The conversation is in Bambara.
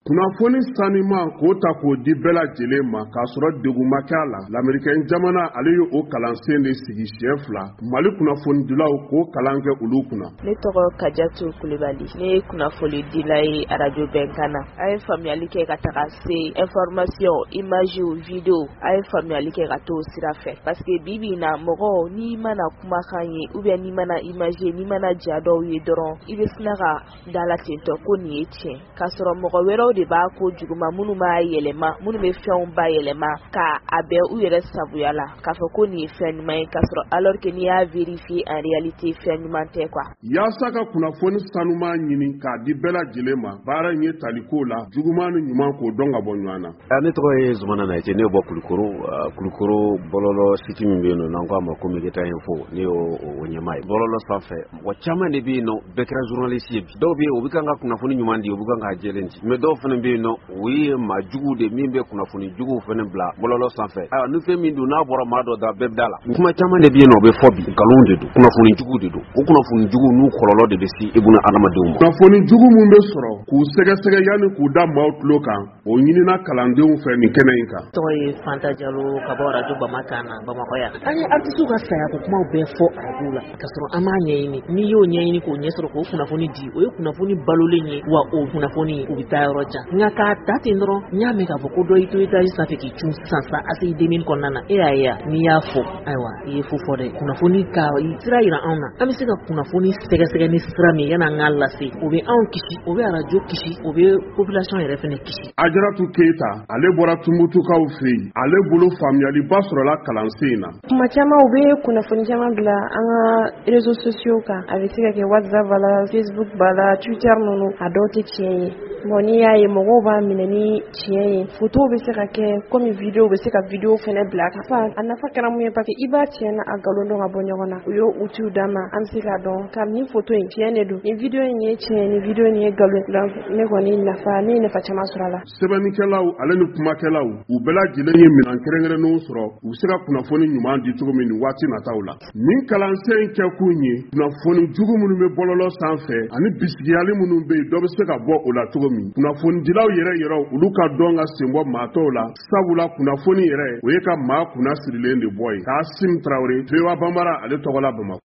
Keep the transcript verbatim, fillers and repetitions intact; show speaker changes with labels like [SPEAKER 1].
[SPEAKER 1] kunnafoni sanima k'o ta k'o di bɛɛ lajɛlen ma k'a sɔrɔ degun ma k'a la lamɛrikɛn jamana ale ye o kalansen de sigi siɲɛ fila Mali kunnafonidilaw k'o kalan kɛ olu kunna.
[SPEAKER 2] Ne tɔgɔ Kajatu Kulibali, ne ye kunnafoni dila ye radio Bɛnkana. A ye faamuyali kɛ ka taga se information, image, video, a ye faamuyali kɛ ka t'o sira fɛ parce que bi bi na mɔgɔ n'i mana kumakan ye ou bien n'i mana image n'i mana ja dɔw ye dɔrɔn i bɛ sina ka dala tentɔ ko nin ye tiɲɛ k'a sɔrɔ mɔgɔ wɛrɛw de b'a ko juguma minnu b'a yɛlɛma minnu bɛ fɛnw ba yɛlɛma ka a bɛn u yɛrɛ sabuya la k'a fɔ ko nin ye fɛn ɲuman ye k'a sɔrɔ alors que n'i y'a vérifier en réalité fɛn ɲuman tɛ quoi.
[SPEAKER 1] Yaasa ka kunnafoni sanuma ɲini k'a di bɛɛ lajɛlen ma baara in ye taliko la juguman ni ɲuman k'o dɔn ka bɔ ɲɔgɔn na.
[SPEAKER 3] Ne tɔgɔ ye Zumana Nayite, ne bɔ Kulukoro Kulukoro bɔlɔlɔ site min bɛ yen nɔ n'an k'a ma ko Megeta Info ne y'o ɲɛmaa ye. Bɔlɔlɔ sanfɛ mɔgɔ caman de bɛ yen nɔ bɛɛ kɛra journaliste ye bi dɔw bɛ yen o bɛ kan ka kunnafoni ɲuman di o bɛ kan ka jɛlen di mais dɔw fana bɛ yen nɔ o ye maa jugu de min bɛ kunnafoni juguw fana bila bɔlɔlɔ sanfɛ. Ayiwa ni fɛn min don n'a bɔra maa dɔ da bɛɛ bɛ da la. Kuma caman de bɛ yen nɔ o bɛ fɔ bi nkalon de don kunnafoni jugu de don o kunnafoni jugu n'u kɔlɔlɔ de bɛ se i buna adamadenw ma.
[SPEAKER 1] Kunnafoni jugu mun bɛ sɔrɔ k'u sɛgɛsɛgɛ yanni k'u da maaw tulo kan o ɲinina kalandenw fɛ nin kɛnɛ in kan.
[SPEAKER 4] Tɔgɔ ye Fanta Jalo ka bɔ radio Bamakana Bamakɔ yan. An ye artiste ka saya ko kumaw bɛɛ fɔ radio la ka sɔrɔ an m'a ɲɛɲini n'i y'o ɲɛɲini k'o ɲɛ sɔrɔ k'o kunnafoni di o ye kunnafoni balolen ye wa o kunnafoni u bɛ taa yɔrɔ jan nka k'a ta ten dɔrɔn n y'a mɛn k'a fɔ ko dɔ y'i to étage sanfɛ k'i cun sisan sisan A C I deux mille kɔnɔna na e y'a ye n'i y'a fɔ ayiwa i ye fo fɔ dɛ kunnafoni ka sira yira anw na an bɛ se ka kunnafoni sɛgɛsɛgɛ ni sira min yan'an k'a lase o bɛ anw kisi o bɛ radio kisi o bɛ population yɛrɛ fana kisi.
[SPEAKER 1] Ajaratu Keyita ale bɔra Tunbutukaw fɛ yen ale bolo faamuyaliba sɔrɔla kalansen in na.
[SPEAKER 5] Kuma caman u bɛ kunnafoni caman bila an ka réseaux sociaux kan a bɛ se ka kɛ WhatsApp b'a la Facebook b'a la Twitter ninnu a dɔw tɛ tiɲɛ ye bon n'i y'a ye mɔgɔw b'a minɛ ni tiɲɛ ye photo bɛ se ka kɛ comme vidéo bɛ se ka vidéo fana bila a kan a nafa kɛra mun ye parce que i b'a tiɲɛ na a nkalon dɔn ka bɔ ɲɔgɔn na u y'o outils d'an ma an bɛ se k'a dɔn ka nin photo in tiɲɛ de don nin vidéo in ye tiɲɛ ni vidéo in ye nkalon donc ne kɔni nafa ne ye nafa caman sɔrɔ a la.
[SPEAKER 1] Sɛbɛnnikɛlaw ale ni kumakɛlaw u bɛɛ lajɛlen ye minɛn kɛrɛnkɛrɛnnenw sɔrɔ u bɛ se ka kunnafoni ɲuman di cogo min nin waati nataw la. Nin kalansen in kɛ kun ye kunnafoni jugu minnu bɛ bɔlɔlɔ sanfɛ ani bisigiyali minnu bɛ yen dɔ bɛ se ka bɔ o la cogo min kunnafonidilaw yɛrɛ yɛrɛ olu ka dɔn ka sen bɔ maa tɔw la sabula kunnafoni yɛrɛ o ye ka maa kunna sirilen de bɔ ye. Kaasim Traoré, V O A Banbara ale tɔgɔ la Bamakɔ.